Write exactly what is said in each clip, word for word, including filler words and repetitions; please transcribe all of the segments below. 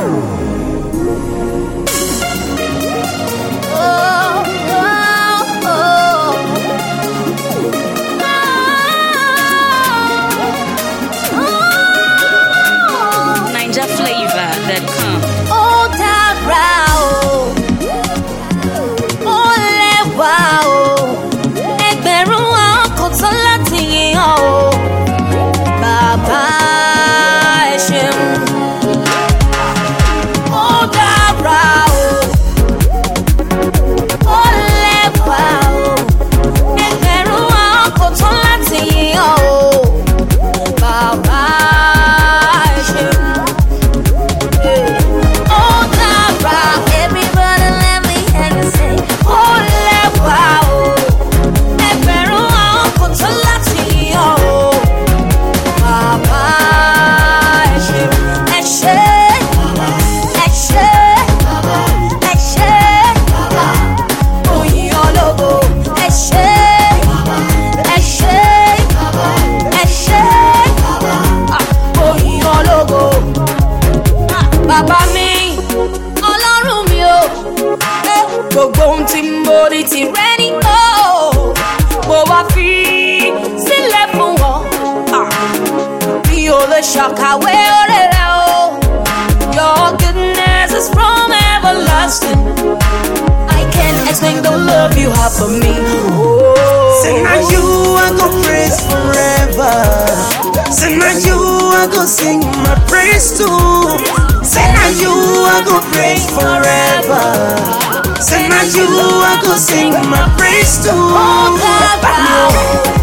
Your goodness is from everlasting. I can't explain the love you have for me. Oh. Say now you I go praise forever. Say now you I go sing my praise too. Say now you I go praise forever. Say now you I go sing my praise too. Oh, God,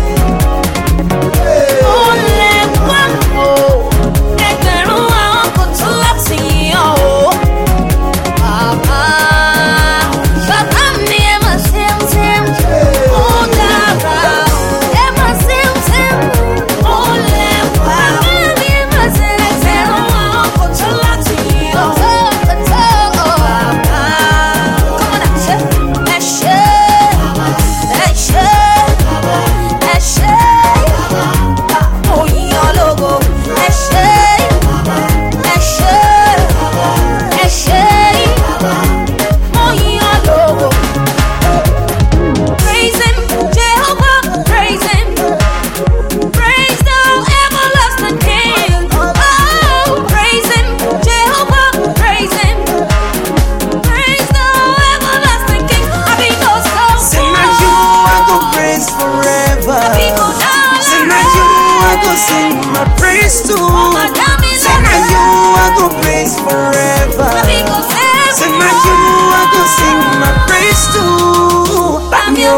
sing my praise too. Say now you I go praise forever. Say now you I go sing my praise too. Bam yo,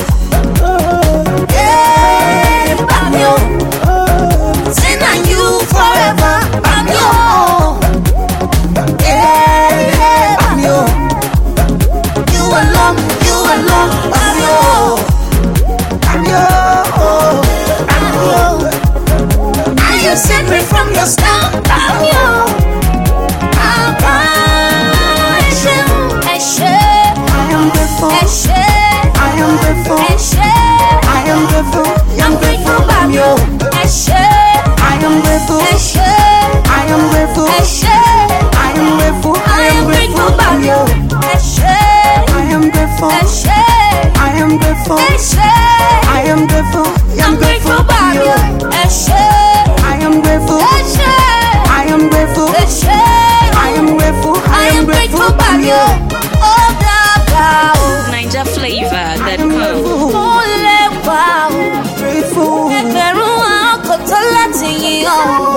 yeah, bam yo. Say now you forever. Bam yo, yeah, yeah, bam yo. You alone, you alone. Bam yo, bam yo, bam yo. You set me from the start. I'm you. I'm passion. I am grateful. I am grateful. I am grateful. I'm grateful. I'm you. I am grateful. I am grateful. I am grateful. I am grateful. I'm you. I am grateful. I am grateful. I am grateful. I'm grateful. I'm you. I am grateful. I am grateful. I am grateful. I am grateful. I'm you. Oh, God. Niger flavor that comes. Oh, wow. Grateful. Everyone could tell that to you.